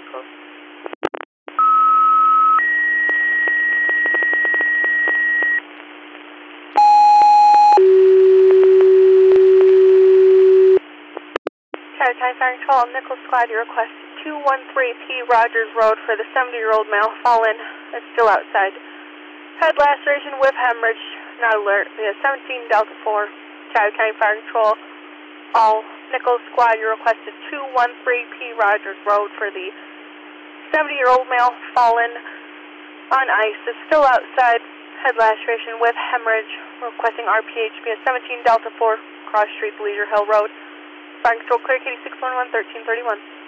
Coast. Time Fire Control, Nichols Squad, your request 213P Rogers Road for the 70-year-old male fallen. It's still outside. Head laceration with hemorrhage, not alert. We have 17 Delta 4. Time Fire Control, all Nichols Squad, you requested 213P Rogers Road for the 70-year-old male fallen on ice. It's still outside. Head laceration with hemorrhage. Requesting RPH via 17 Delta 4, Cross Street, Leisure Hill Road. Fire Control clear, KD 611, 1331.